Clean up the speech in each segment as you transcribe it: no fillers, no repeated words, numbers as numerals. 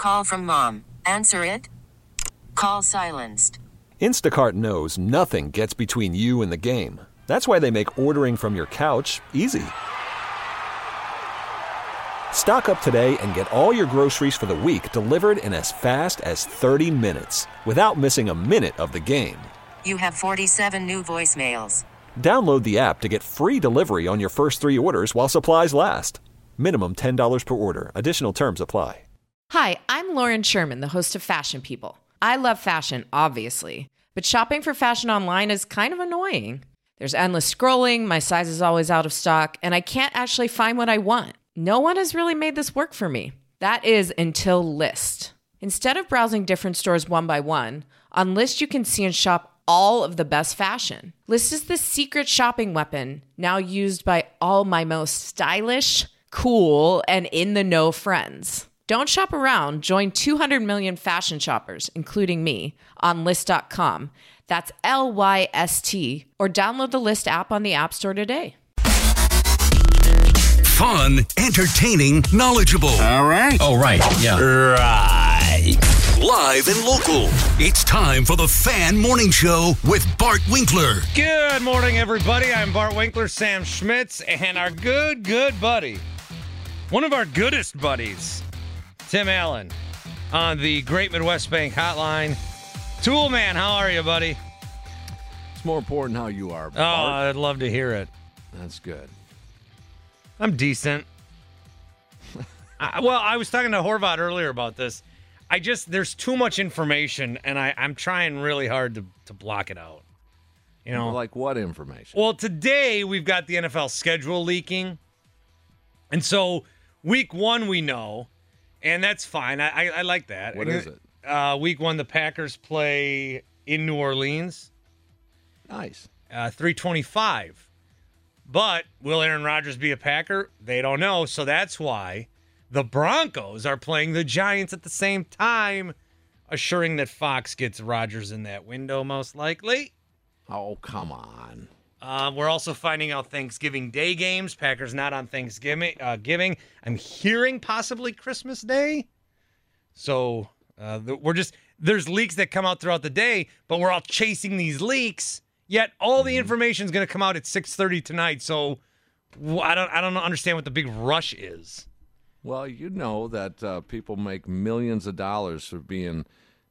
Call from mom. Answer it. Call silenced. Instacart knows nothing gets between you and the game. That's why they make ordering from your couch easy. Stock up today and get all your groceries for the week delivered in as fast as 30 minutes without missing a minute of the game. You have 47 new voicemails. Download the app to get free delivery on your first 3 orders while supplies last. Minimum $10 per order. Additional terms apply. Hi, I'm Lauren Sherman, the host of Fashion People. I love fashion, obviously, but shopping for fashion online is kind of annoying. There's endless scrolling, my size is always out of stock, and I can't actually find what I want. No one has really made this work for me. That is until Lyst. Instead of browsing different stores one by one, on Lyst you can see and shop all of the best fashion. Lyst is the secret shopping weapon now used by all my most stylish, cool, and in-the-know friends. Don't shop around. Join 200 million fashion shoppers, including me, on Lyst.com. That's Lyst, or download the Lyst app on the App Store today. Fun, entertaining, knowledgeable. All right. Oh, right. Yeah. Right. Live and local. It's time for the Fan Morning Show with Bart Winkler. Good morning, everybody. I'm Bart Winkler, Sam Schmitz, and our good buddy, one of our goodest buddies, Tim Allen, on the Great Midwest Bank Hotline. Tool Man, how are you, buddy? It's more important how you are, Bart. Oh, I'd love to hear it. That's good. I'm decent. I was talking to Horvath earlier about this. There's too much information, and I'm trying really hard to block it out. You know, like what information? Well, today we've got the NFL schedule leaking, and so week 1 we know, and that's fine. I like that. What is it? Week 1, the Packers play in New Orleans. Nice. 3:25. But will Aaron Rodgers be a Packer? They don't know, so that's why the Broncos are playing the Giants at the same time, assuring that Fox gets Rodgers in that window most likely. Oh, come on. We're also finding out Thanksgiving Day games. Packers not on Thanksgiving. I'm hearing possibly Christmas Day. So there's leaks that come out throughout the day, but we're all chasing these leaks. Yet all the information is going to come out at 6:30 tonight. So I don't understand what the big rush is. Well, you know that people make millions of dollars for being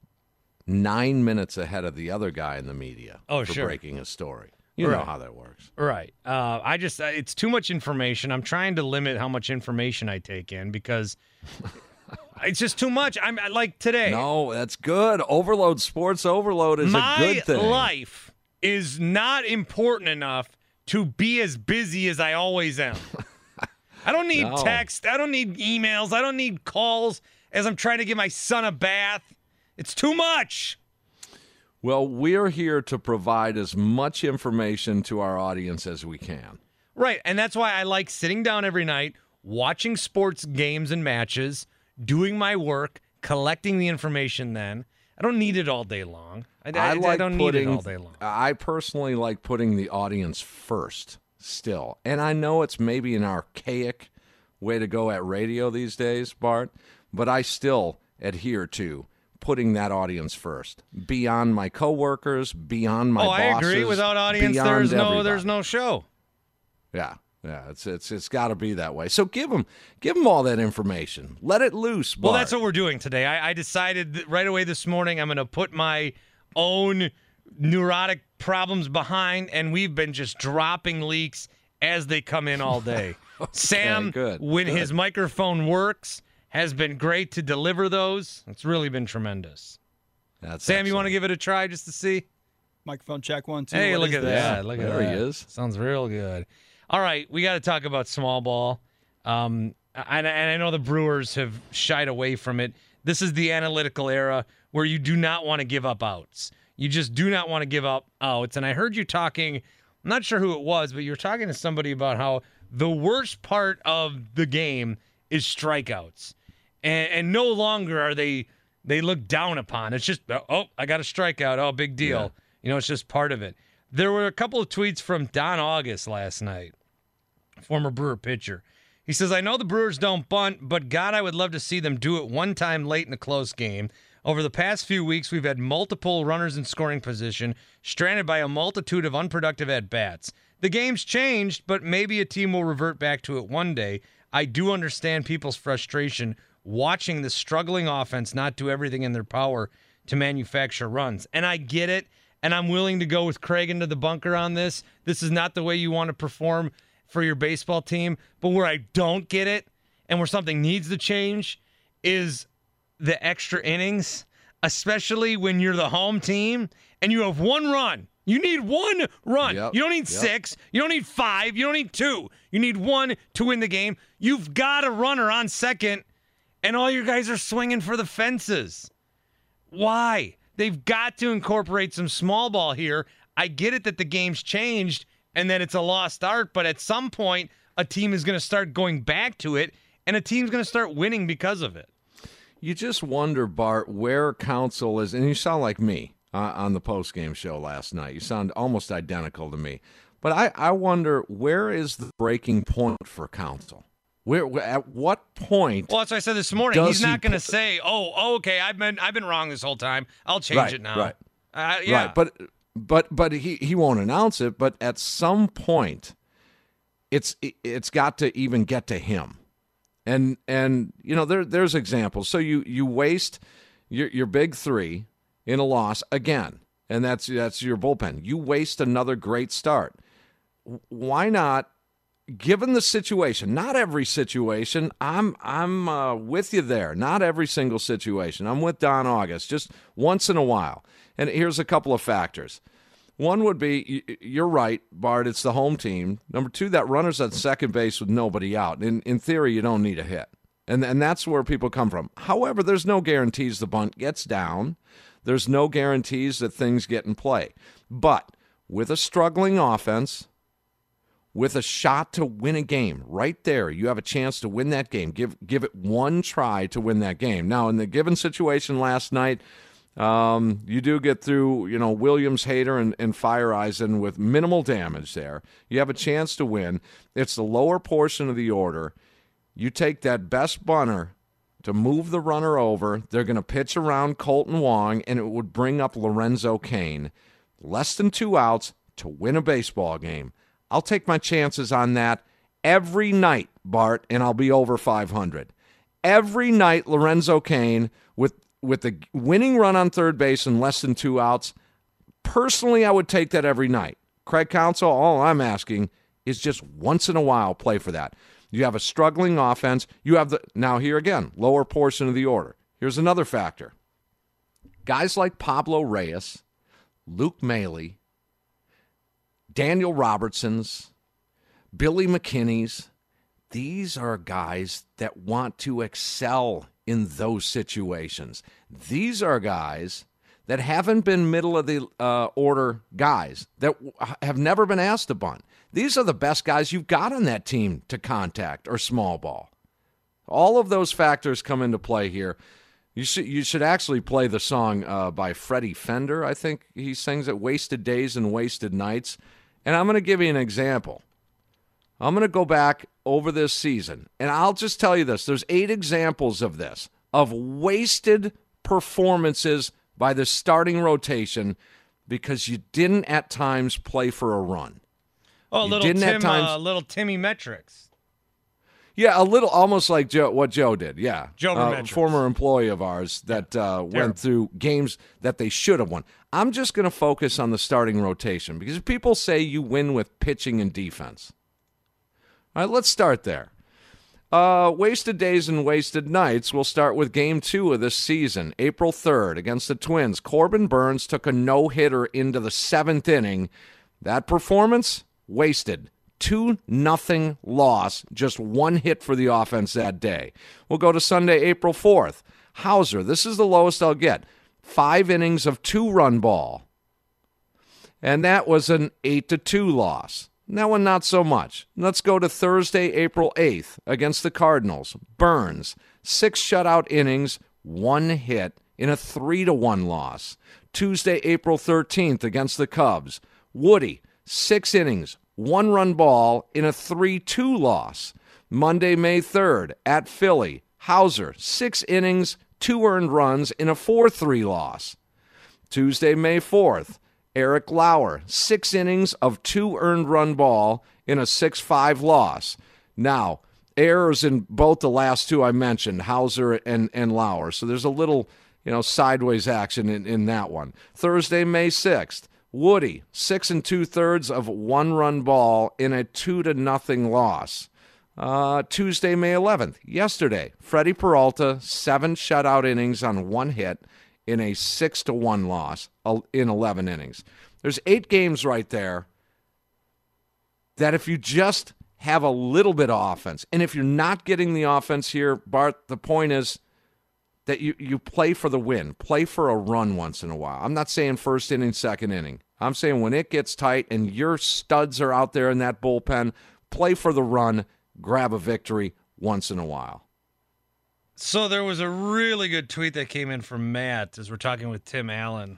9 minutes ahead of the other guy in the media for breaking a story. You know how that works. Right. It's too much information. I'm trying to limit how much information I take in because it's just too much. I'm like today. No, that's good. Overload, sports overload is a good thing. My life is not important enough to be as busy as I always am. I don't need text. I don't need emails. I don't need calls as I'm trying to give my son a bath. It's too much. Well, we're here to provide as much information to our audience as we can. Right, and that's why I like sitting down every night, watching sports games and matches, doing my work, collecting the information then. I don't need it all day long. I don't need it all day long. I personally like putting the audience first still. And I know it's maybe an archaic way to go at radio these days, Bart, but I still adhere to putting that audience first. Beyond my coworkers, beyond my bosses. I agree. Without audience, there's no show. Yeah. Yeah, it's got to be that way. So give them all that information. Let it loose, Bart. Well, that's what we're doing today. I decided that right away this morning I'm going to put my own neurotic problems behind, and we've been just dropping leaks as they come in all day. Okay, Sam, when his microphone works, has been great to deliver those. It's really been tremendous. Sam, excellent. You want to give it a try just to see? Microphone check 1, 2. Hey, look at that. Look at that. There he is. Sounds real good. All right, we got to talk about small ball. And I know the Brewers have shied away from it. This is the analytical era where you do not want to give up outs. You just do not want to give up outs. And I heard you talking, I'm not sure who it was, but you were talking to somebody about how the worst part of the game is strikeouts. And no longer are they look down upon. It's just, I got a strikeout. Oh, big deal. Yeah. You know, it's just part of it. There were a couple of tweets from Don August last night, former Brewer pitcher. He says, I know the Brewers don't bunt, but God, I would love to see them do it one time late in a close game. Over the past few weeks, we've had multiple runners in scoring position, stranded by a multitude of unproductive at-bats. The game's changed, but maybe a team will revert back to it one day. I do understand people's frustration watching the struggling offense not do everything in their power to manufacture runs. And I get it, and I'm willing to go with Craig into the bunker on this. This is not the way you want to perform for your baseball team. But where I don't get it, and where something needs to change, is the extra innings, especially when you're the home team and you have one run. You need one run. Yep. You don't need 6. You don't need 5. You don't need 2. You need 1 to win the game. You've got a runner on second, and all your guys are swinging for the fences. Why? They've got to incorporate some small ball here. I get it that the game's changed and that it's a lost art, but at some point, a team is going to start going back to it, and a team's going to start winning because of it. You just wonder, Bart, where Counsell is, and you sound like me on the postgame show last night. You sound almost identical to me. But I wonder, where is the breaking point for Counsell? Where at what point? Well, that's what I said this morning. He's not going to say, "Oh, okay, I've been wrong this whole time. I'll change it now." Right. Yeah. Right. But he won't announce it. But at some point, it's got to even get to him. And you know, there's examples. So you waste your big 3 in a loss again, and that's your bullpen. You waste another great start. Why not? Given the situation, not every situation, I'm with you there. Not every single situation. I'm with Don August, just once in a while. And here's a couple of factors. One would be, you're right, Bart, it's the home team. Number 2, that runner's at second base with nobody out. In theory, you don't need a hit. And that's where people come from. However, there's no guarantees the bunt gets down. There's no guarantees that things get in play. But with a struggling offense, with a shot to win a game, right there, you have a chance to win that game. Give it one try to win that game. Now, in the given situation last night, you do get through, Williams, Hader, and Fireisen with minimal damage there. You have a chance to win. It's the lower portion of the order. You take that best bunter to move the runner over. They're going to pitch around Colton Wong, and it would bring up Lorenzo Cain. Less than 2 outs to win a baseball game. I'll take my chances on that every night, Bart, and I'll be over 500. Every night, Lorenzo Cain with the winning run on third base and less than 2 outs. Personally, I would take that every night. Craig Counsell, all I'm asking is just once in a while play for that. You have a struggling offense. You have now here again, lower portion of the order. Here's another factor. Guys like Pablo Reyes, Luke Maile, Daniel Robertsons, Billy McKinney's, these are guys that want to excel in those situations. These are guys that haven't been middle of the order guys, that have never been asked to bunt. These are the best guys you've got on that team to contact or small ball. All of those factors come into play here. You should actually play the song by Freddie Fender. I think he sings it, Wasted Days and Wasted Nights. And I'm going to give you an example. I'm going to go back over this season, and I'll just tell you this. There's 8 examples of this, of wasted performances by the starting rotation because you didn't at times play for a run. Oh, little Timmy metrics. Yeah, a little, almost like what Joe did. Yeah, Joe, former employee of ours that went through games that they should have won. I'm just going to focus on the starting rotation because people say you win with pitching and defense. All right, let's start there. Wasted days and wasted nights. We'll start with Game 2 of this season, April 3rd against the Twins. Corbin Burns took a no-hitter into the 7th inning. That performance, wasted. 2-0 loss, just 1 hit for the offense that day. We'll go to Sunday, April 4th. Hauser, this is the lowest I'll get. 5 innings of 2-run ball. And that was an 8-2 loss. That one, not so much. Let's go to Thursday, April 8th against the Cardinals. Burns, 6 shutout innings, 1 hit in a 3-1 loss. Tuesday, April 13th against the Cubs. Woody, 6 innings, 1-run ball in a 3-2 loss. Monday, May 3rd, at Philly, Hauser, 6 innings, 2 earned runs in a 4-3 loss. Tuesday, May 4th, Eric Lauer, 6 innings of 2 earned run ball in a 6-5 loss. Now, errors in both the last two I mentioned, Hauser and Lauer. So there's a little, sideways action in that one. Thursday, May 6th, Woody, 6 2/3 of 1-run ball in a 2-0 loss. Tuesday, May 11th, yesterday, Freddie Peralta, 7 shutout innings on 1 hit in a 6-1 loss in 11 innings. There's 8 games right there that if you just have a little bit of offense, and if you're not getting the offense here, Bart, the point is that you play for the win, play for a run once in a while. I'm not saying first inning, second inning. I'm saying when it gets tight and your studs are out there in that bullpen, play for the run, grab a victory once in a while. So there was a really good tweet that came in from Matt as we're talking with Tim Allen.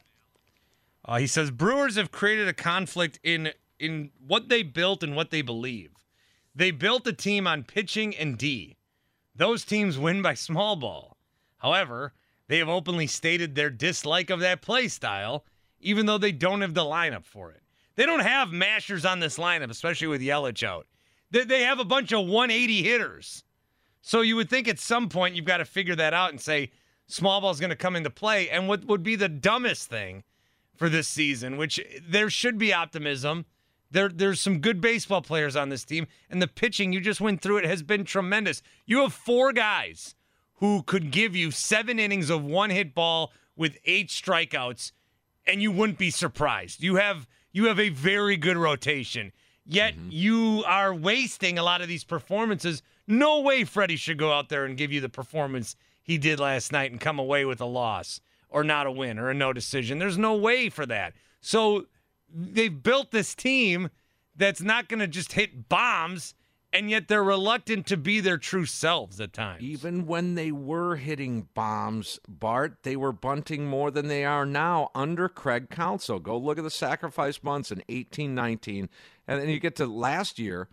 He says, Brewers have created a conflict in what they built and what they believe. They built a team on pitching and D. Those teams win by small ball. However, they have openly stated their dislike of that play style, even though they don't have the lineup for it. They don't have mashers on this lineup, especially with Yelich out. They have a bunch of 180 hitters. So you would think at some point you've got to figure that out and say small ball is going to come into play. And what would be the dumbest thing for this season, which there should be optimism. There's some good baseball players on this team, and the pitching, you just went through it, has been tremendous. You have 4 guys who could give you 7 innings of 1-hit ball with 8 strikeouts, and you wouldn't be surprised. You have a very good rotation, yet you are wasting a lot of these performances. No way Freddie should go out there and give you the performance he did last night and come away with a loss or not a win or a no decision. There's no way for that. So they've built this team that's not going to just hit bombs, and yet they're reluctant to be their true selves at times. Even when they were hitting bombs, Bart, they were bunting more than they are now under Craig Counsell. Go look at the sacrifice bunts in 18-19, and then you get to last year.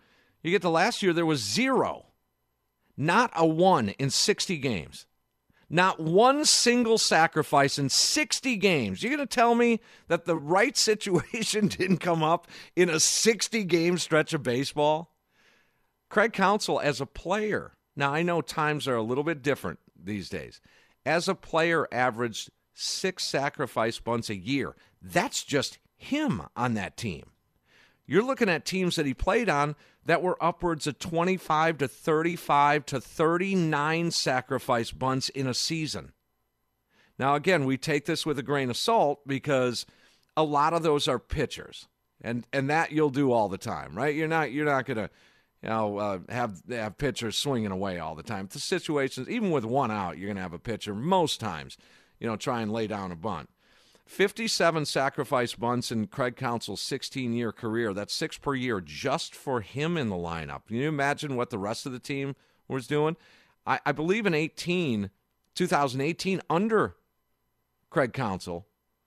There was 0. Not a 1 in 60 games. Not one single sacrifice in 60 games. You're going to tell me that the right situation didn't come up in a 60-game stretch of baseball? Craig Counsell, as a player, now I know times are a little bit different these days. As a player, averaged 6 sacrifice bunts a year. That's just him on that team. You're looking at teams that he played on that were upwards of 25 to 35 to 39 sacrifice bunts in a season. Now, again, we take this with a grain of salt because a lot of those are pitchers, and that you'll do all the time, right? You're not going to have pitchers swinging away all the time. The situations, even with 1 out, you're going to have a pitcher most times, try and lay down a bunt. 57 sacrifice bunts in Craig Counsell's 16-year career. That's 6 per year just for him in the lineup. Can you imagine what the rest of the team was doing? I believe in 2018, under Craig Counsell,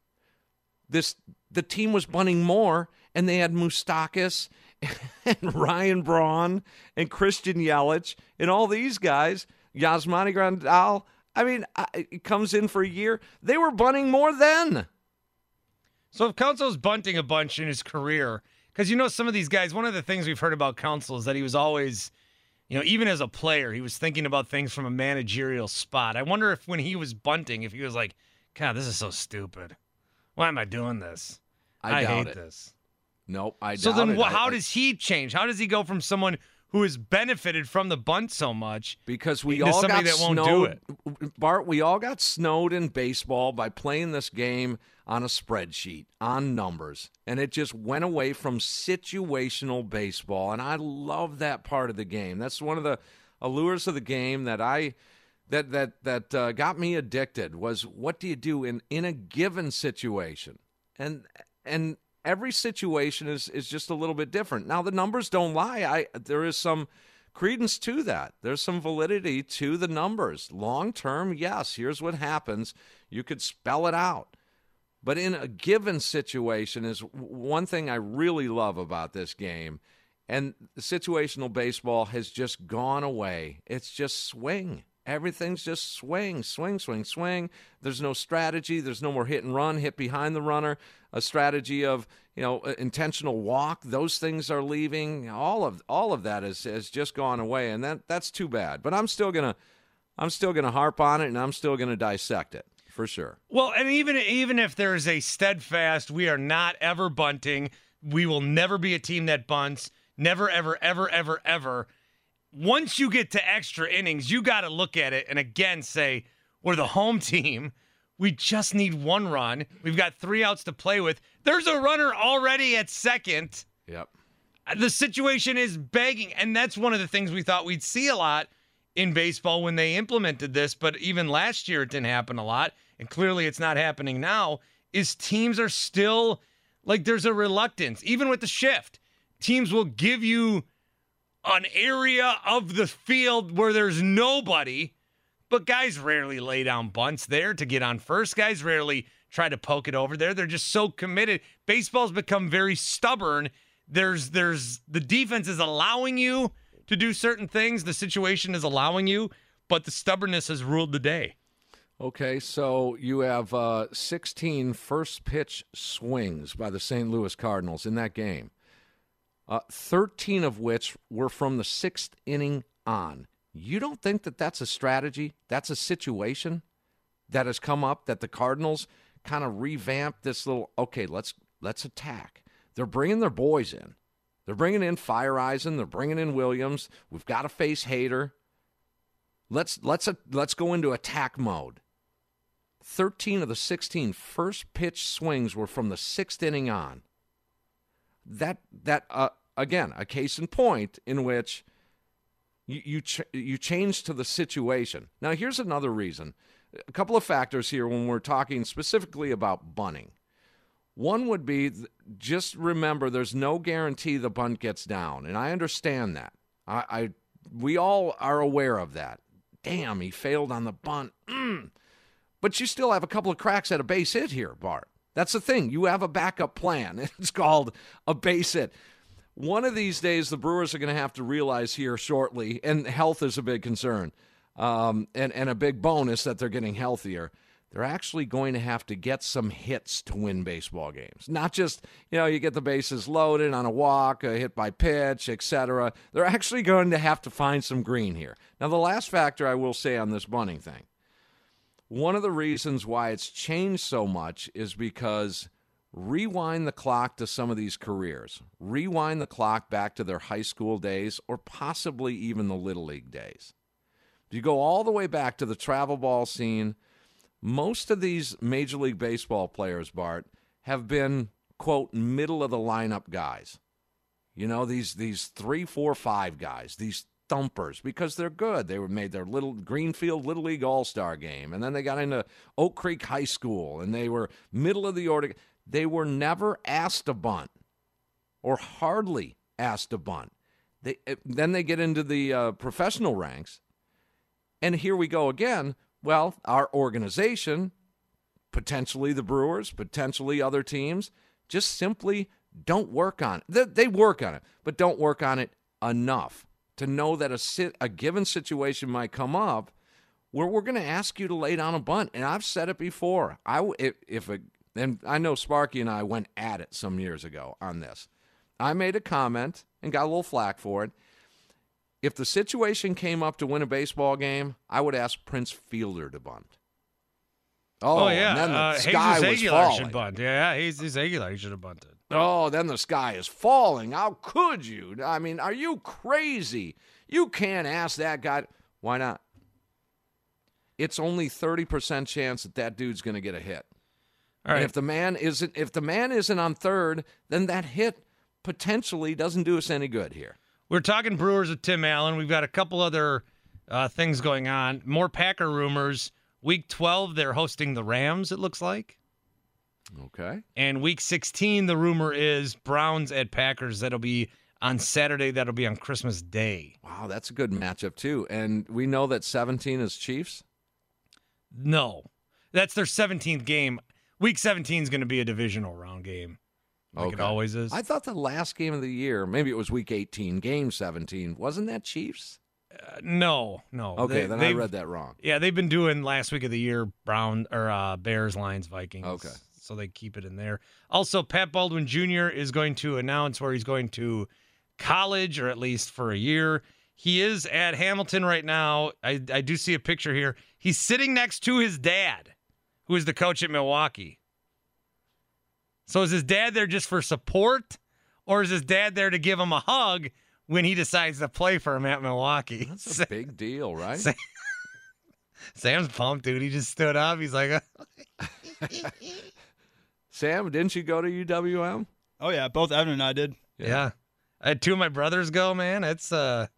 the team was bunting more, and they had Moustakas and Ryan Braun and Christian Yelich and all these guys, Yasmani Grandal. I mean, it comes in for a year. They were bunting more then. So if Counsell's bunting a bunch in his career, because some of these guys, one of the things we've heard about Counsell is that he was always, even as a player, he was thinking about things from a managerial spot. I wonder if when he was bunting, if he was like, God, this is so stupid. Why am I doing this? I hate this. Nope, I doubt it. So then how does he change? How does he go from someone who has benefited from the bunt so much because we all got that won't do it? Bart, we all got snowed in baseball by playing this game on a spreadsheet, on numbers, and it just went away from situational baseball, and I love that part of the game. That's one of the allures of the game that got me addicted was what do you do in a given situation? And every situation is just a little bit different. Now, the numbers don't lie. There is some credence to that. There's some validity to the numbers. Long term, yes, here's what happens. You could spell it out. But in a given situation is one thing I really love about this game And situational baseball has just gone away. It's just swing. Everything's just swing, swing, swing, swing. There's no strategy. There's no more hit and run, hit behind the runner, a strategy of, intentional walk. Those things are leaving. All of that has just gone away, and that's too bad. But I'm still gonna harp on it, and I'm still gonna dissect it for sure. Well, and even if there's a steadfast, we are not ever bunting. We will never be a team that bunts. Never, ever, ever, ever, ever. Once you get to extra innings, you got to look at it and again say, we're the home team. We just need one run. We've got 3 outs to play with. There's a runner already at second. Yep. The situation is begging, and that's one of the things we thought we'd see a lot in baseball when they implemented this, but even last year it didn't happen a lot, and clearly it's not happening now, is teams are still, like there's a reluctance. Even with the shift, teams will give you an area of the field where there's nobody, but guys rarely lay down bunts there to get on first. Guys rarely try to poke it over there. They're just so committed. Baseball's become very stubborn. There's the defense is allowing you to do certain things. The situation is allowing you, but the stubbornness has ruled the day. Okay, so you have 16 first pitch swings by the St. Louis Cardinals in that game. 13 of which were from the 6th inning on. You don't think that that's a strategy? That's a situation that has come up that the Cardinals kind of revamped this little, okay, let's attack. They're bringing their boys in. They're bringing in Fireisen. They're bringing in Williams. We've got to face Hader. Let's go into attack mode. 13 of the 16 first pitch swings were from the 6th inning on. That again, a case in point in which you change to the situation. Now, here's another reason. A couple of factors here when we're talking specifically about bunting. One would be just remember there's no guarantee the bunt gets down, and I understand that. We all are aware of that. Damn, he failed on the bunt. But you still have a couple of cracks at a base hit here, Bart. That's the thing. You have a backup plan. It's called a base hit. One of these days, the Brewers are going to have to realize here shortly, and health is a big concern, and a big bonus that they're getting healthier. They're actually going to have to get some hits to win baseball games. Not just, you get the bases loaded on a walk, a hit by pitch, etc. They're actually going to have to find some green here. Now, the last factor I will say on this bunting thing, one of the reasons why it's changed so much is because rewind the clock to some of these careers. Rewind the clock back to their high school days or possibly even the Little League days. If you go all the way back to the travel ball scene, most of these Major League Baseball players, Bart, have been, quote, middle-of-the-lineup guys. These 3, 4, 5 guys, these thumpers, because they're good. They made their little Greenfield Little League All-Star game, and then they got into Oak Creek High School, and they were middle of the order. They were never asked to bunt, or hardly asked to bunt. Then they get into the professional ranks, and here we go again. Well, our organization, potentially the Brewers, potentially other teams, just simply don't work on it. They work on it, but don't work on it enough to know that a given situation might come up where we're going to ask you to lay down a bunt. And I've said it before. And I know Sparky and I went at it some years ago on this. I made a comment and got a little flack for it. If the situation came up to win a baseball game, I would ask Prince Fielder to bunt. Oh yeah. And then the sky was falling. Should bunt. Yeah, Jesus Aguilar, he should have bunted. Oh, then the sky is falling. How could you? I mean, are you crazy? You can't ask that guy. Why not? It's only 30% chance that dude's going to get a hit. All right. And if the man isn't on third, then that hit potentially doesn't do us any good here. We're talking Brewers with Tim Allen. We've got a couple other things going on. More Packer rumors. Week 12, they're hosting the Rams, it looks like. Okay. And Week 16, the rumor is Browns at Packers. That'll be on Saturday. That'll be on Christmas Day. Wow, that's a good matchup, too. And we know that 17 is Chiefs? No. That's their 17th game. Week 17 is going to be a divisional round game. like it always is. I thought the last game of the year, maybe it was week 18, game 17, wasn't that Chiefs? No. Okay, then I read that wrong. Yeah, they've been doing last week of the year Bears, Lions, Vikings. Okay. So they keep it in there. Also, Pat Baldwin Jr. is going to announce where he's going to college, or at least for a year. He is at Hamilton right now. I do see a picture here. He's sitting next to his dad, who is the coach at Milwaukee. So is his dad there just for support, or is his dad there to give him a hug when he decides to play for him at Milwaukee? That's a big deal, right? Sam's pumped, dude. He just stood up. He's like, Sam, didn't you go to UWM? Oh, yeah. Both Evan and I did. yeah. I had two of my brothers go, man. It's,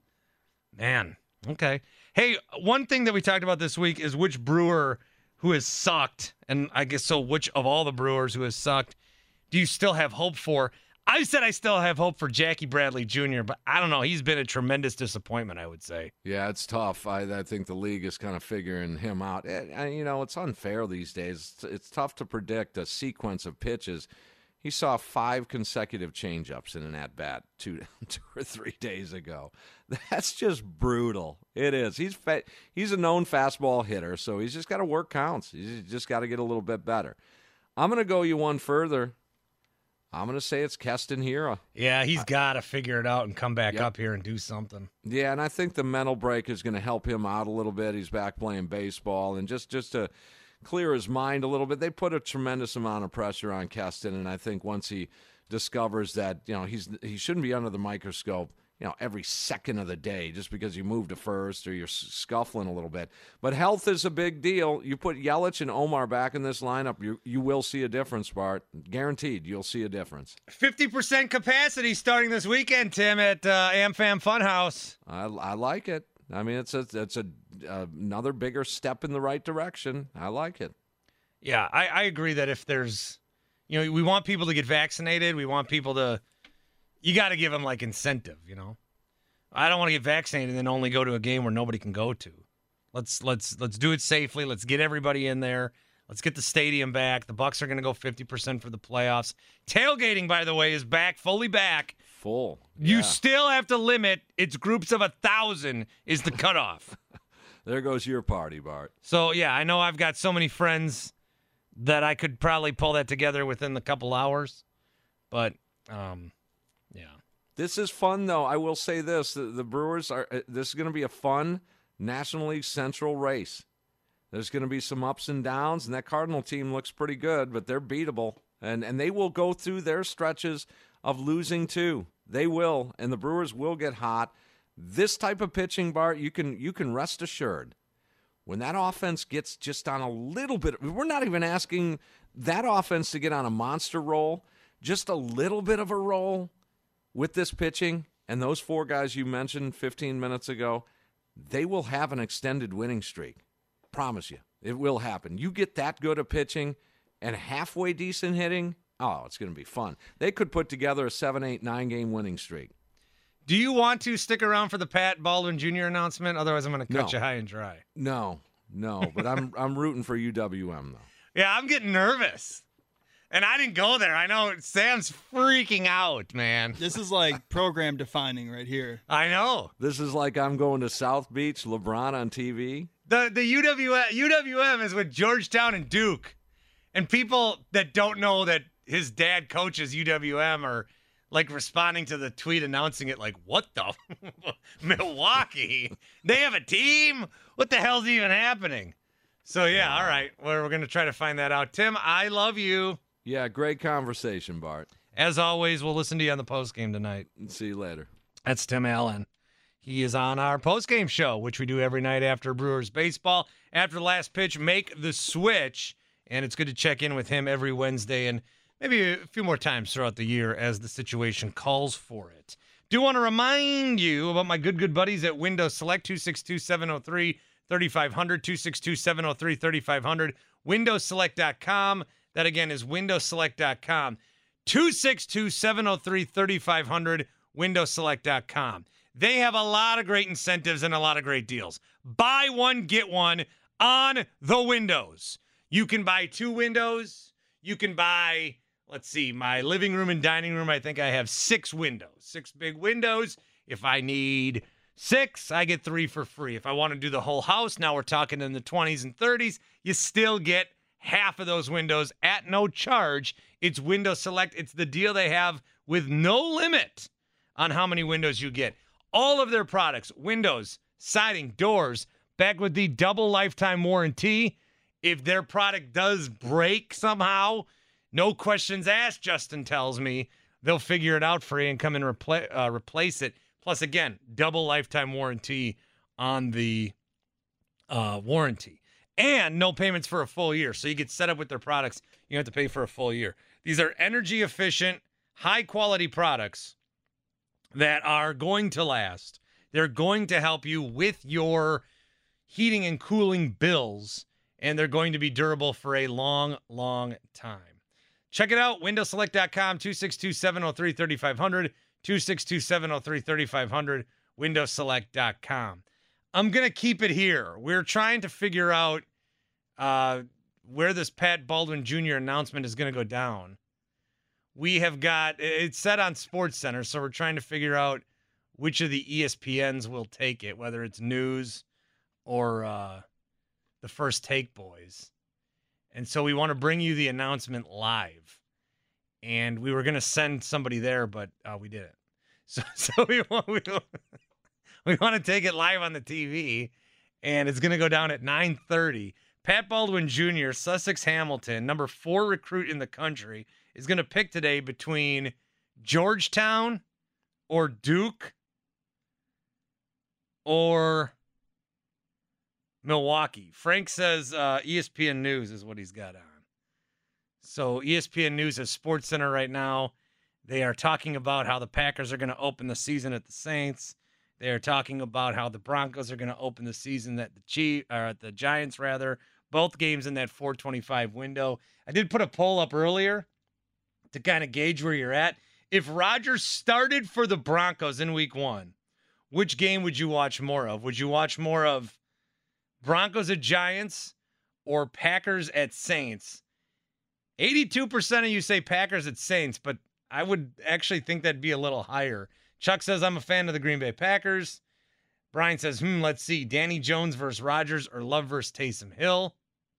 man. Okay. Hey, one thing that we talked about this week is which Brewer who has sucked, and I guess so which of all the Brewers who has sucked do you still have hope for? I said I still have hope for Jackie Bradley Jr., but I don't know. He's been a tremendous disappointment, I would say. Yeah, it's tough. I think the league is kind of figuring him out. It's unfair these days. It's tough to predict a sequence of pitches. He saw 5 consecutive changeups in an at-bat 2 or 3 days ago. That's just brutal. It is. He's a known fastball hitter, so he's just got to work counts. He's just got to get a little bit better. I'm going to go you one further. I'm going to say it's Keston Hiura. Yeah, he's got to figure it out and come back up here and do something. Yeah, and I think the mental break is going to help him out a little bit. He's back playing baseball, and just to clear his mind a little bit. They put a tremendous amount of pressure on Keston, and I think once he discovers that he shouldn't be under the microscope every second of the day just because you moved to first or you're scuffling a little bit. But health is a big deal. You put Yelich and Omar back in this lineup, you will see a difference, Bart. Guaranteed you'll see a difference. 50% capacity starting this weekend, Tim, at AmFam Funhouse. I like it. I mean, it's another bigger step in the right direction. I like it. Yeah, I agree that if there's, we want people to get vaccinated. We want people to, you got to give them like incentive, I don't want to get vaccinated and then only go to a game where nobody can go to. Let's do it safely. Let's get everybody in there. Let's get the stadium back. The Bucs are going to go 50% for the playoffs. Tailgating, by the way, is back, fully back. Full. You Yeah. still have to limit. It's groups of 1,000 is the cutoff. There goes your party, Bart. So, yeah, I know I've got so many friends that I could probably pull that together within a couple hours. But, yeah. This is fun, though. I will say this. The Brewers this is going to be a fun National League Central race. There's going to be some ups and downs, and that Cardinal team looks pretty good, but they're beatable. And they will go through their stretches of losing, too. They will, and the Brewers will get hot. This type of pitching, Bart, you can rest assured. When that offense gets just on a little bit, we're not even asking that offense to get on a monster roll, just a little bit of a roll with this pitching, and those 4 guys you mentioned 15 minutes ago, they will have an extended winning streak. Promise you. It will happen. You get that good of pitching and halfway decent hitting, oh, it's going to be fun. They could put together a 7, 8, 9-game winning streak. Do you want to stick around for the Pat Baldwin Jr. announcement? Otherwise, I'm going to cut you high and dry. No, but I'm rooting for UWM, though. Yeah, I'm getting nervous. And I didn't go there. I know Sam's freaking out, man. This is like program defining right here. I know. This is like I'm going to South Beach, LeBron on TV. The UWM is with Georgetown and Duke. And people that don't know that his dad coaches UWM are like responding to the tweet announcing it like, what the? Milwaukee? They have a team? What the hell's even happening? So, yeah, all right. Well, we're going to try to find that out. Tim, I love you. Yeah, great conversation, Bart. As always, we'll listen to you on the postgame tonight. See you later. That's Tim Allen. He is on our postgame show, which we do every night after Brewers baseball. After the last pitch, make the switch. And it's good to check in with him every Wednesday and maybe a few more times throughout the year as the situation calls for it. Do want to remind you about my good buddies at Windows Select, 262-703-3500, 262-703-3500, windowselect.com. That, again, is windowselect.com. 262-703-3500, windowselect.com. They have a lot of great incentives and a lot of great deals. Buy one, get one on the windows. You can buy 2 windows. You can buy let's see, my living room and dining room, I think I have 6 windows, 6 big windows. If I need 6, I get 3 for free. If I want to do the whole house, now we're talking in the 20s and 30s, you still get half of those windows at no charge. It's Window Select. It's the deal they have with no limit on how many windows you get. All of their products, windows, siding, doors, back with the double lifetime warranty. If their product does break somehow, no questions asked, Justin tells me, they'll figure it out for you and come and replace it. Plus, again, double lifetime warranty on the warranty. And no payments for a full year. So you get set up with their products. You don't have to pay for a full year. These are energy efficient, high quality products that are going to last. They're going to help you with your heating and cooling bills. And they're going to be durable for a long, long time. Check it out, windowselect.com, 262-703-3500, 262-703-3500, windowselect.com. I'm going to keep it here. We're trying to figure out where this Pat Baldwin Jr. announcement is going to go down. We have got, it's set on SportsCenter, so we're trying to figure out which of the ESPNs will take it, whether it's news or the First Take boys. And so we want to bring you the announcement live. And we were going to send somebody there, but we didn't. So we want to take it live on the TV, and it's going to go down at 9:30. Pat Baldwin Jr., Sussex Hamilton, number 4 recruit in the country, is going to pick today between Georgetown or Duke or Milwaukee. Frank says ESPN News is what he's got on. So ESPN News has SportsCenter right now. They are talking about how the Packers are going to open the season at the Saints. They are talking about how the Broncos are going to open the season at the Giants, rather. Both games in that 4:25 window. I did put a poll up earlier to kind of gauge where you're at. If Rodgers started for the Broncos in week 1, which game would you watch more of? Would you watch more of Broncos at Giants or Packers at Saints? 82% of you say Packers at Saints, but I would actually think that'd be a little higher. Chuck says, I'm a fan of the Green Bay Packers. Brian says, let's see, Danny Jones versus Rodgers or Love versus Taysom Hill.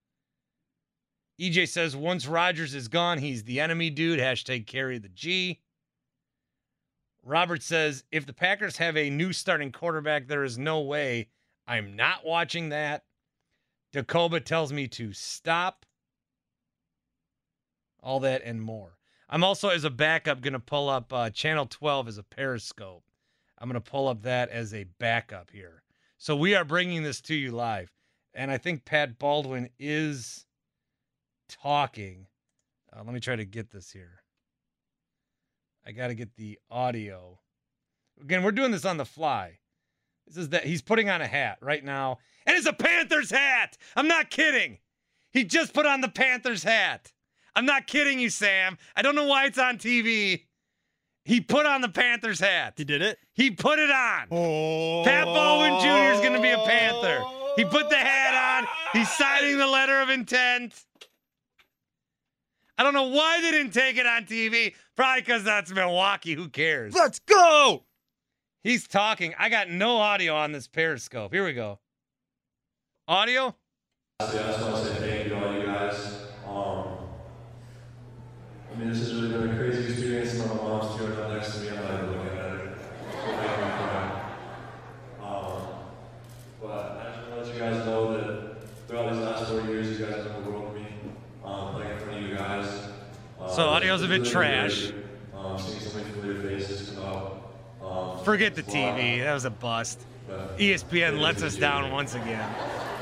EJ says, once Rodgers is gone, he's the enemy dude. # carry the G. Robert says, if the Packers have a new starting quarterback, there is no way I'm not watching that. Dacoba tells me to stop. All that and more. I'm also, as a backup, going to pull up Channel 12 as a Periscope. I'm going to pull up that as a backup here. So we are bringing this to you live. And I think Pat Baldwin is talking. Let me try to get this here. I got to get the audio. Again, we're doing this on the fly. This is that he's putting on a hat right now. And it's a Panthers hat. I'm not kidding. He just put on the Panthers hat. I'm not kidding you, Sam. I don't know why it's on TV. He put on the Panthers hat. He did it? He put it on. Oh. Pat Baldwin Jr. is going to be a Panther. He put the hat on. He's signing the letter of intent. I don't know why they didn't take it on TV. Probably because that's Milwaukee. Who cares? Let's go! He's talking. I got no audio on this Periscope. Here we go. Audio? I just want to say thank you to all you guys. This has really been a crazy experience. My mom's tearing up next to me. I'm not even looking at her. But I just want to let you guys know that throughout these last 4 years, you guys have been the world to me. Playing in front of you guys. So audio's a bit trash. Seeing so many familiar faces come out. Forget the TV. That was a bust. ESPN lets us down once again.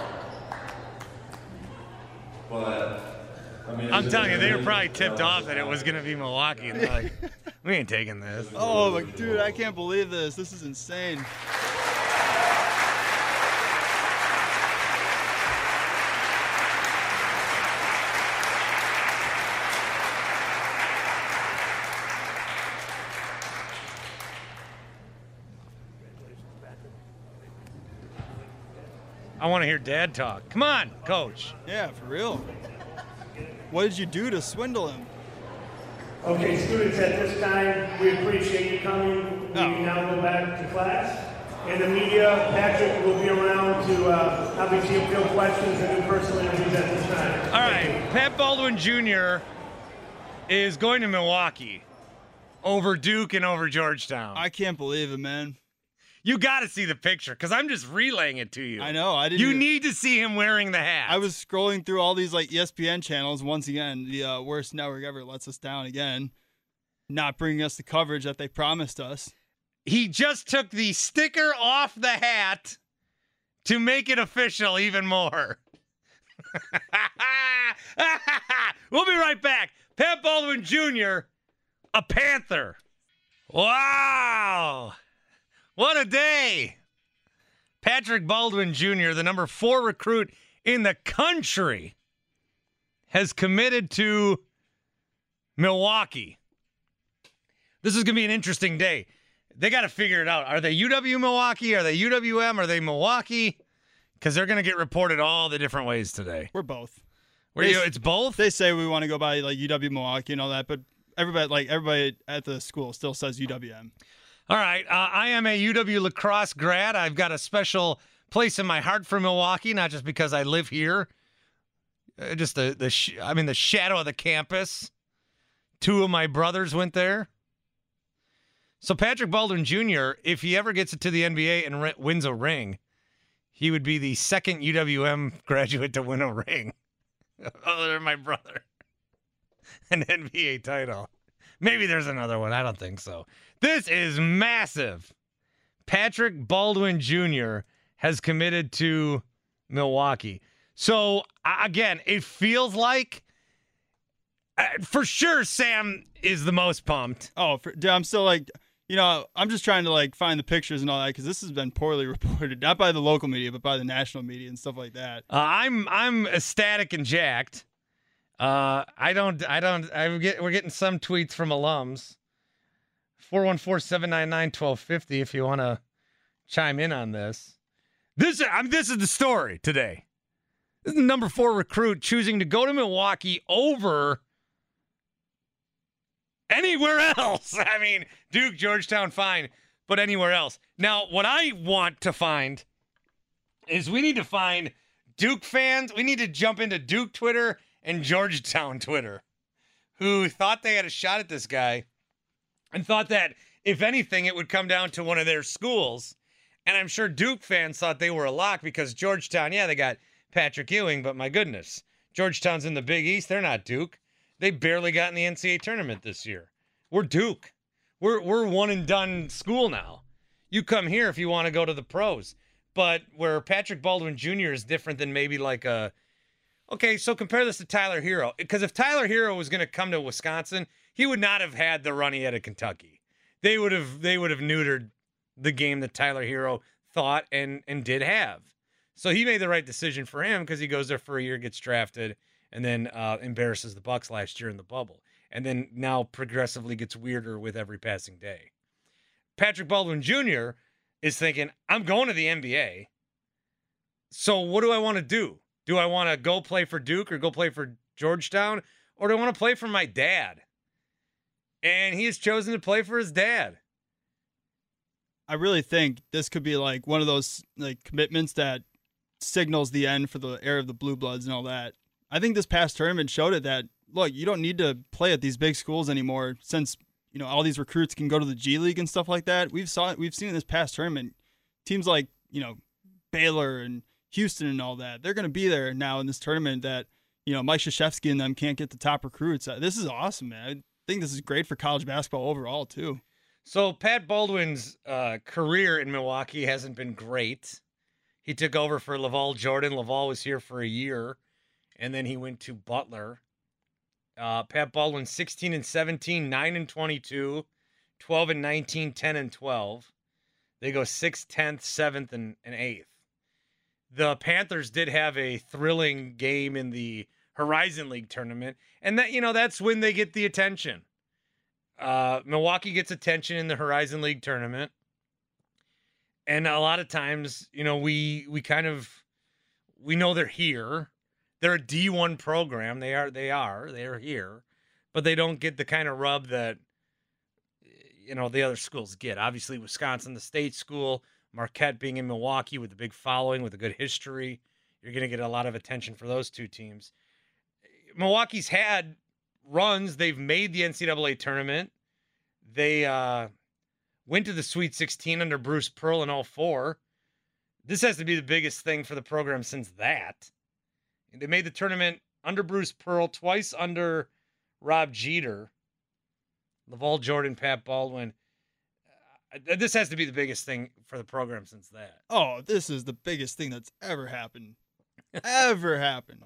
But I'm telling you, they were probably tipped off that it was going to be Milwaukee. And they're like, we ain't taking this. Oh, my dude, I can't believe this. This is insane. I want to hear Dad talk. Come on, Coach. Yeah, for real. What did you do to swindle him? Okay, students, at this time, we appreciate you coming. We now go back to class. And the media, Patrick will be around to obviously field questions and do personal interviews at this time. All right, Pat Baldwin Jr. is going to Milwaukee over Duke and over Georgetown. I can't believe it, man. You got to see the picture because I'm just relaying it to you. I know. You need to see him wearing the hat. I was scrolling through all these like ESPN channels. Once again, the worst network ever lets us down again, not bringing us the coverage that they promised us. He just took the sticker off the hat to make it official even more. We'll be right back. Pat Baldwin Jr., a Panther. Wow. What a day. Patrick Baldwin Jr., the number 4 recruit in the country, has committed to Milwaukee. This is going to be an interesting day. They got to figure it out. Are they UW Milwaukee? Are they UWM? Are they Milwaukee? Because they're going to get reported all the different ways today. We're both. It's both? They say we want to go by like UW Milwaukee and all that, but everybody at the school still says UWM. All right. I am a UW lacrosse grad. I've got a special place in my heart for Milwaukee, not just because I live here. Just I'm in the shadow of the campus. 2 of my brothers went there. So Patrick Baldwin Jr., if he ever gets it to the NBA and wins a ring, he would be the second UWM graduate to win a ring, other than my brother. An NBA title. Maybe there's another one. I don't think so. This is massive. Patrick Baldwin Jr. has committed to Milwaukee. So, again, it feels like, for sure, Sam is the most pumped. Oh, I'm still like... I'm just trying to like find the pictures and all that because this has been poorly reported, not by the local media, but by the national media and stuff like that. I'm ecstatic and jacked. We're getting some tweets from alums. 414-799-1250 if you want to chime in on this. This is the story today. This is the number 4 recruit choosing to go to Milwaukee over anywhere else. I mean, Duke, Georgetown, fine, but anywhere else. Now, what I want to find is we need to find Duke fans. We need to jump into Duke Twitter and Georgetown Twitter who thought they had a shot at this guy and thought that, if anything, it would come down to one of their schools. And I'm sure Duke fans thought they were a lock because Georgetown, yeah, they got Patrick Ewing, but my goodness, Georgetown's in the Big East. They're not Duke. They barely got in the NCAA tournament this year. We're Duke. We're one and done school now. You come here if you want to go to the pros. But where Patrick Baldwin Jr. is different than maybe like a... Okay, so compare this to Tyler Hero. Because if Tyler Hero was going to come to Wisconsin, he would not have had the run he had at Kentucky. They would have neutered the game that Tyler Hero thought and did have. So he made the right decision for him because he goes there for a year, gets drafted, and then embarrasses the Bucks last year in the bubble. And then now progressively gets weirder with every passing day. Patrick Baldwin Jr. is thinking, I'm going to the NBA. So what do I want to do? Do I want to go play for Duke or go play for Georgetown? Or do I want to play for my dad? And he has chosen to play for his dad. I really think this could be like one of those like commitments that signals the end for the era of the Blue Bloods and all that. I think this past tournament showed it that, look, you don't need to play at these big schools anymore since, all these recruits can go to the G League and stuff like that. We've seen in this past tournament, teams like, Baylor and Houston and all that, they're going to be there now in this tournament that, Mike Krzyzewski and them can't get the top recruits. This is awesome, man. I think this is great for college basketball overall, too. So Pat Baldwin's career in Milwaukee hasn't been great. He took over for Laval Jordan. Laval was here for a year, and then he went to Butler. Pat Baldwin, 16-17, 9-22, 12-19, 10-12. They go 6th, 10th, 7th, and 8th. The Panthers did have a thrilling game in the Horizon League tournament, and that's when they get the attention. Milwaukee gets attention in the Horizon League tournament, and a lot of times, we know they're here. They're a D1 program. They are here, but they don't get the kind of rub that, the other schools get. Obviously, Wisconsin, the state school, Marquette being in Milwaukee with a big following, with a good history. You're going to get a lot of attention for those two teams. Milwaukee's had runs. They've made the NCAA tournament. They went to the Sweet 16 under Bruce Pearl in 2004. This has to be the biggest thing for the program since that. They made the tournament under Bruce Pearl, twice under Rob Jeter, LaVall Jordan, Pat Baldwin. This has to be the biggest thing for the program since that. Oh, this is the biggest thing that's ever happened. Ever happened.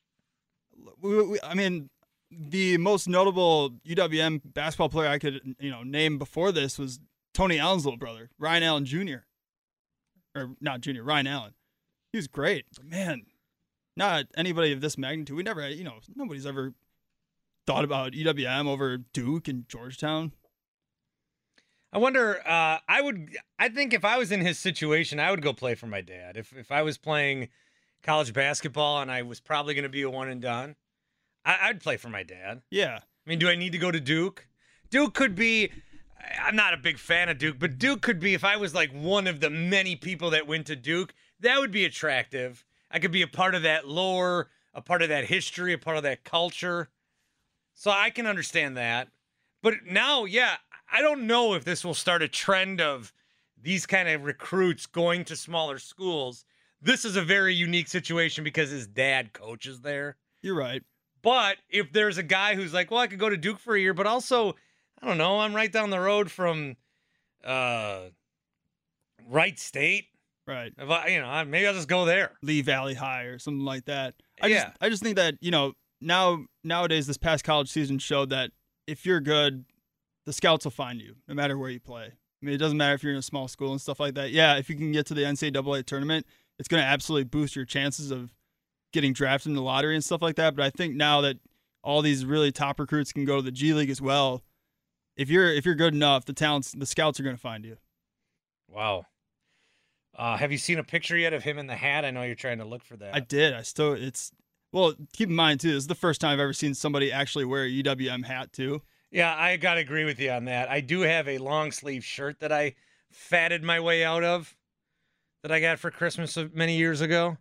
I mean, the most notable UWM basketball player I could, name before this was Tony Allen's little brother, Ryan Allen Jr. Or not Jr., Ryan Allen. He was great. But man, not anybody of this magnitude. We never, nobody's ever thought about UWM over Duke and Georgetown. I wonder, I think if I was in his situation, I would go play for my dad. If I was playing college basketball and I was probably going to be a one and done, I'd play for my dad. Yeah. I mean, do I need to go to Duke? Duke could be, I'm not a big fan of Duke, but Duke could be, if I was like one of the many people that went to Duke, that would be attractive. I could be a part of that lore, a part of that history, a part of that culture. So I can understand that. But now, yeah, I don't know if this will start a trend of these kind of recruits going to smaller schools. This is a very unique situation because his dad coaches there. You're right. But if there's a guy who's like, well, I could go to Duke for a year, but also, I don't know, I'm right down the road from Wright State. Right. If maybe I'll just go there. Lee Valley High or something like that. Yeah. I just think that, nowadays this past college season showed that if you're good, the scouts will find you no matter where you play. I mean, it doesn't matter if you're in a small school and stuff like that. Yeah, if you can get to the NCAA tournament, it's going to absolutely boost your chances of getting drafted in the lottery and stuff like that. But I think now that all these really top recruits can go to the G League as well, if you're good enough, the scouts are going to find you. Wow. Have you seen a picture yet of him in the hat? I know you're trying to look for that. I did. Well, keep in mind, too, this is the first time I've ever seen somebody actually wear a UWM hat, too. Yeah, I got to agree with you on that. I do have a long sleeve shirt that I fatted my way out of that I got for Christmas many years ago.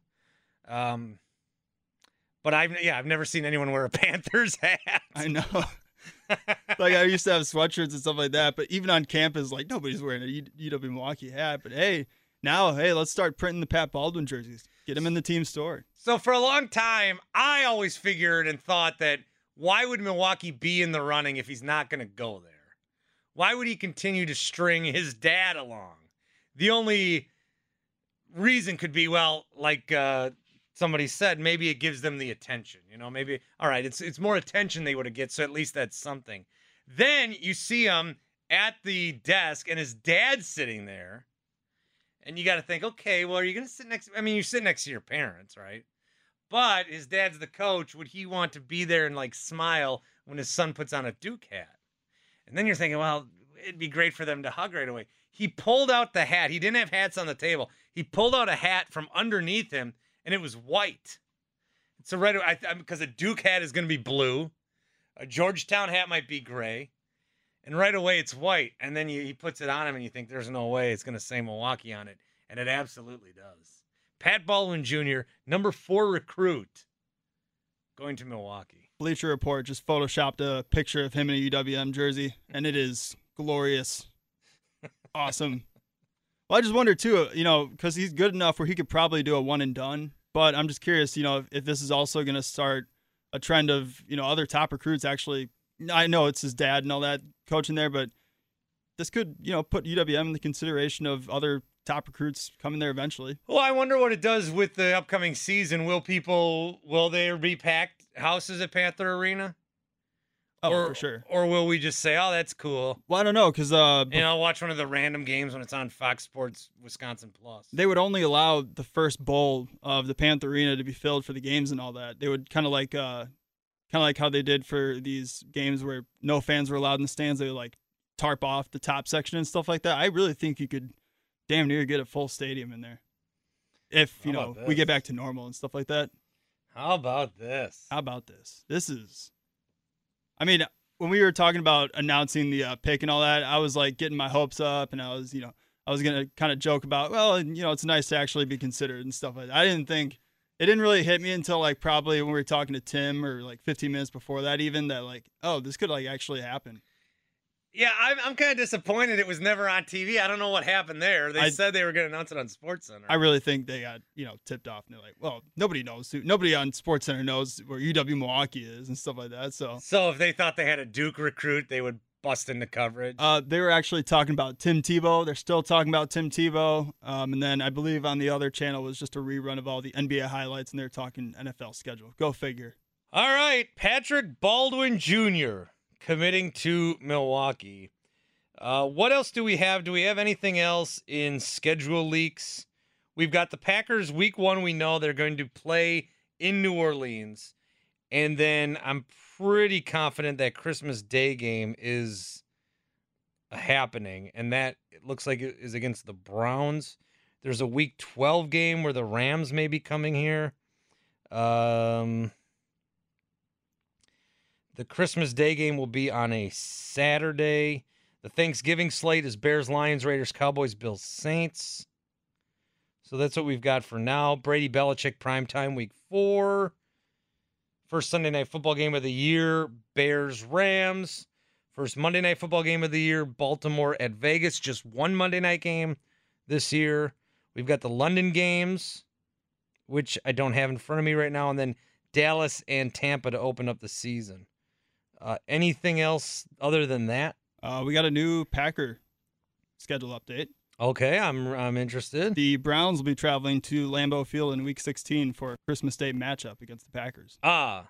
But I've never seen anyone wear a Panthers hat. I know. Like, I used to have sweatshirts and stuff like that, but even on campus, like, nobody's wearing a UW Milwaukee hat. But let's start printing the Pat Baldwin jerseys. Get them in the team store. So for a long time, I always figured and thought that why would Milwaukee be in the running if he's not going to go there? Why would he continue to string his dad along? The only reason could be, somebody said, maybe it gives them the attention. Maybe, all right, it's more attention they would have get, so at least that's something. Then you see him at the desk, and his dad's sitting there, and you got to think, okay, well, are you going to sit next? I mean, you sit next to your parents, right? But his dad's the coach. Would he want to be there and smile when his son puts on a Duke hat? And then you're thinking, well, it'd be great for them to hug right away. He pulled out the hat. He didn't have hats on the table. He pulled out a hat from underneath him, and it was white. So right away, because a Duke hat is going to be blue, a Georgetown hat might be gray, and right away it's white. And then he puts it on him, and you think there's no way it's going to say Milwaukee on it, and it absolutely does. Pat Baldwin Jr., number 4 recruit, going to Milwaukee. Bleacher Report just photoshopped a picture of him in a UWM jersey, and it is glorious. Awesome. Well, I just wonder, too, because he's good enough where he could probably do a one and done. But I'm just curious, if this is also going to start a trend of, other top recruits actually. I know it's his dad and all that coaching there, but this could, put UWM in the consideration of other top recruits coming there eventually. Well, I wonder what it does with the upcoming season. Will there be packed houses at Panther Arena? Oh, for sure. Or will we just say, oh, that's cool? Well, I don't know, because watch one of the random games when it's on Fox Sports Wisconsin Plus. They would only allow the first bowl of the Panther Arena to be filled for the games and all that. They would kind of like how they did for these games where no fans were allowed in the stands. They would tarp off the top section and stuff like that. I really think you could damn near get a full stadium in there if we get back to normal and stuff like that. How about this? This is, I mean, when we were talking about announcing the pick and all that, I was like getting my hopes up, and I was going to kind of joke about, well, it's nice to actually be considered and stuff like that. It didn't really hit me until like probably when we were talking to Tim or like 15 minutes before that even, that like, oh, this could like actually happen. Yeah, I'm kind of disappointed it was never on TV. I don't know what happened there. They said they were going to announce it on SportsCenter. I really think they got, tipped off. And they're like, well, nobody knows. Nobody on SportsCenter knows where UW Milwaukee is and stuff like that. So if they thought they had a Duke recruit, they would bust into coverage. They were actually talking about Tim Tebow. They're still talking about Tim Tebow. And then I believe on the other channel was just a rerun of all the NBA highlights, and they're talking NFL schedule. Go figure. All right, Patrick Baldwin Jr. committing to Milwaukee. What else do we have? Do we have anything else in schedule leaks? We've got the Packers week 1. We know they're going to play in New Orleans. And then I'm pretty confident that Christmas Day game is happening. And that it looks like it is against the Browns. There's a week 12 game where the Rams may be coming here. The Christmas Day game will be on a Saturday. The Thanksgiving slate is Bears, Lions, Raiders, Cowboys, Bills, Saints. So that's what we've got for now. Brady Belichick primetime week 4. First Sunday night football game of the year, Bears, Rams. First Monday night football game of the year, Baltimore at Vegas. Just one Monday night game this year. We've got the London games, which I don't have in front of me right now, and then Dallas and Tampa to open up the season. Anything else other than that? We got a new Packer schedule update. Okay, I'm interested. The Browns will be traveling to Lambeau Field in Week 16 for a Christmas Day matchup against the Packers. All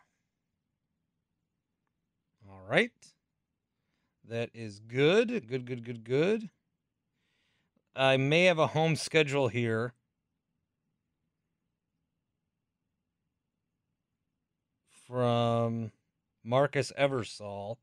right. That is good. Good. I may have a home schedule here. From Marcus Eversole.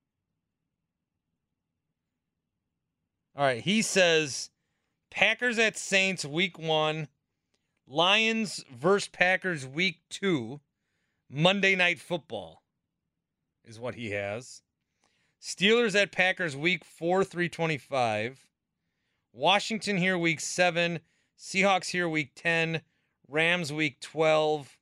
All right, he says Packers at Saints week 1, Lions versus Packers week 2, Monday Night Football is what he has. Steelers at Packers week 4, 325. Washington here week 7, Seahawks here week 10, Rams week 12,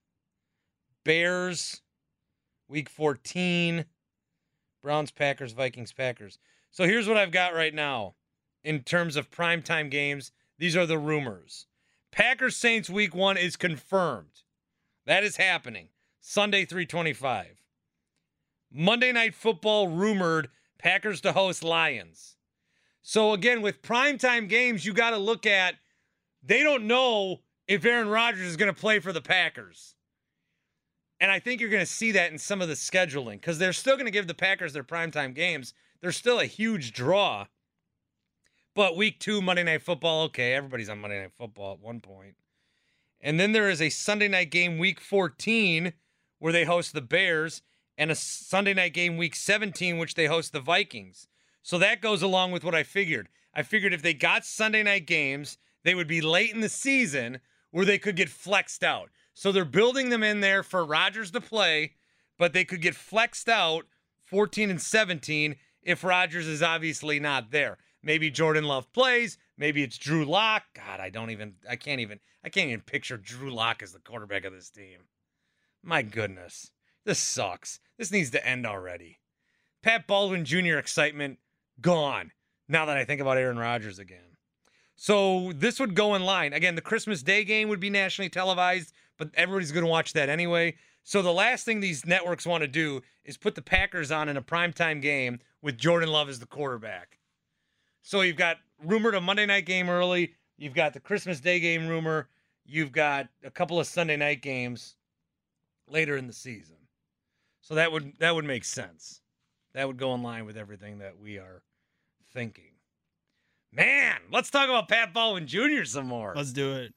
Bears week 14, Browns, Packers, Vikings, Packers. So here's what I've got right now. In terms of primetime games, these are the rumors. Packers Saints week 1 is confirmed. That is happening. Sunday 325. Monday Night Football rumored Packers to host Lions. So again, with primetime games, you got to look at, they don't know if Aaron Rodgers is going to play for the Packers. And I think you're going to see that in some of the scheduling because they're still going to give the Packers their primetime games. They're still a huge draw. But week 2, Monday Night Football, okay, everybody's on Monday Night Football at one point. And then there is a Sunday night game week 14 where they host the Bears and a Sunday night game week 17 which they host the Vikings. So that goes along with what I figured. I figured if they got Sunday night games, they would be late in the season where they could get flexed out. So they're building them in there for Rodgers to play, but they could get flexed out 14 and 17 if Rodgers is obviously not there. Maybe Jordan Love plays. Maybe it's Drew Lock. God, I can't even picture Drew Lock as the quarterback of this team. My goodness. This sucks. This needs to end already. Pat Baldwin Jr. excitement gone now that I think about Aaron Rodgers again. So this would go in line. Again, the Christmas Day game would be nationally televised, but everybody's going to watch that anyway. So the last thing these networks want to do is put the Packers on in a primetime game with Jordan Love as the quarterback. So you've got rumored a Monday night game early. You've got the Christmas Day game rumor. You've got a couple of Sunday night games later in the season. So that would make sense. That would go in line with everything that we are thinking. Man, let's talk about Pat Baldwin Jr. some more. Let's do it.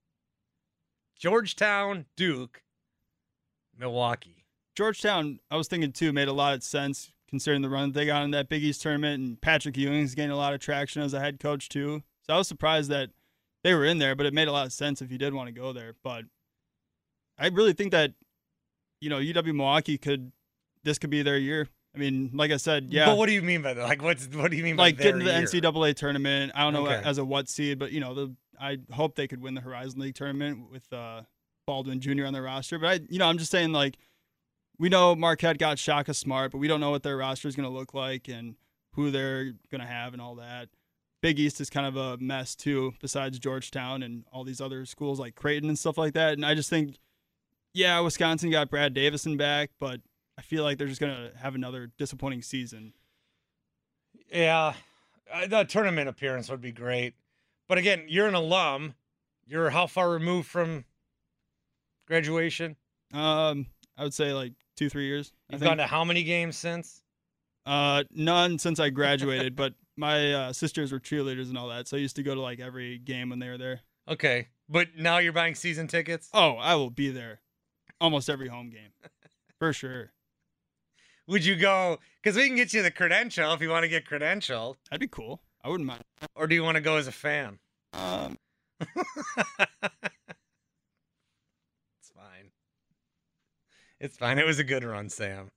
Georgetown, Duke, Milwaukee. Georgetown, I was thinking too, made a lot of sense considering the run that they got in that Big East tournament, and Patrick Ewing's gained a lot of traction as a head coach too. So I was surprised that they were in there, but it made a lot of sense if you did want to go there. But I really think that, UW Milwaukee this could be their year. I mean, like I said, yeah. But what do you mean by that? Like, what do you mean by like their getting to the year? NCAA tournament? I don't know Okay. as a what seed, but I hope they could win the Horizon League tournament with Baldwin Jr. on their roster. But I'm just saying, like, we know Marquette got Shaka Smart, but we don't know what their roster is going to look like and who they're going to have and all that. Big East is kind of a mess too, besides Georgetown and all these other schools like Creighton and stuff like that. And I just think, yeah, Wisconsin got Brad Davison back, but I feel like they're just going to have another disappointing season. Yeah, the tournament appearance would be great. But again, you're an alum. You're how far removed from graduation? I would say like 2-3 years. You've gone to how many games since? None since I graduated, but my sisters were cheerleaders and all that, so I used to go to like every game when they were there. Okay, but now you're buying season tickets? Oh, I will be there almost every home game, for sure. Would you go? Because we can get you the credential if you want to get credentialed. That'd be cool. I wouldn't mind. Or do you want to go as a fan? It's fine. It's fine. It was a good run, Sam.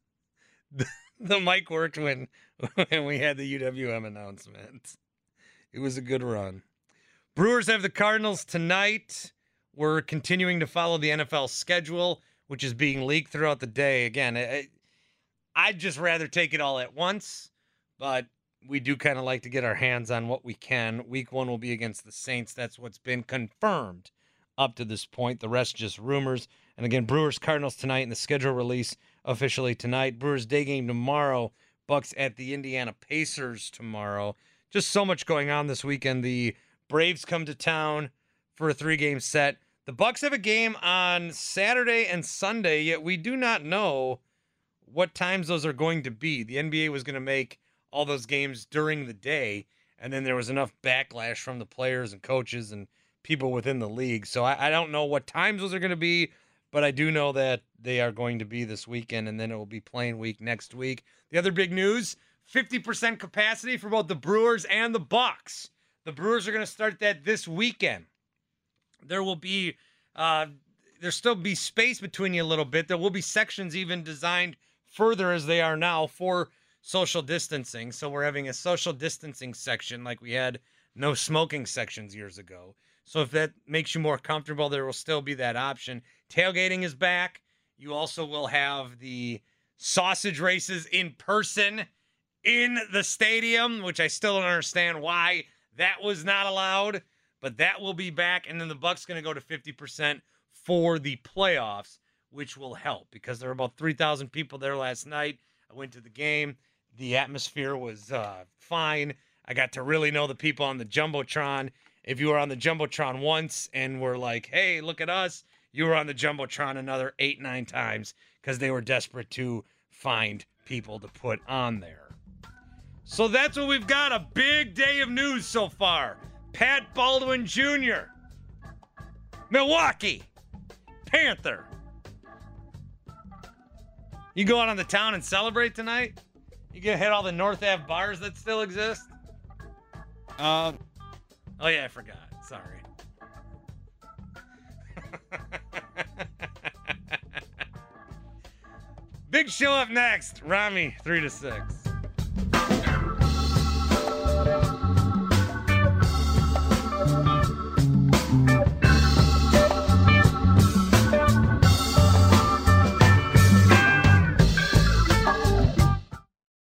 The mic worked when we had the UWM announcement. It was a good run. Brewers have the Cardinals tonight. We're continuing to follow the NFL schedule, which is being leaked throughout the day. Again, I'd just rather take it all at once, but we do kind of like to get our hands on what we can. Week 1 will be against the Saints. That's what's been confirmed up to this point. The rest just rumors. And again, Brewers Cardinals tonight, and the schedule release officially tonight. Brewers day game tomorrow. Bucks at the Indiana Pacers tomorrow. Just so much going on this weekend. The Braves come to town for a 3-game set. The Bucks have a game on Saturday and Sunday, yet we do not know what times those are going to be. The NBA was going to make all those games during the day, and then there was enough backlash from the players and coaches and people within the league. So I don't know what times those are going to be, but I do know that they are going to be this weekend, and then it will be playing week next week. The other big news, 50% capacity for both the Brewers and the Bucks. The Brewers are going to start that this weekend. There will be, there'll still be space between you a little bit. There will be sections even designed further as they are now for social distancing. So we're having a social distancing section like we had no smoking sections years ago. So if that makes you more comfortable, there will still be that option. Tailgating is back. You also will have the sausage races in person in the stadium, which I still don't understand why that was not allowed, but that will be back. And then the Bucks going to go to 50% for the playoffs, which will help because there were about 3,000 people there last night. I went to the game. The atmosphere was fine. I got to really know the people on the Jumbotron. If you were on the Jumbotron once and were like, hey, look at us, you were on the Jumbotron another 8-9 times because they were desperate to find people to put on there. So that's what we've got. A big day of news so far. Pat Baldwin Jr., Milwaukee Panther. You go out on the town and celebrate tonight? You gonna hit all the North Ave bars that still exist? Oh yeah, I forgot. Sorry. Big show up next. Rami, 3 to 6.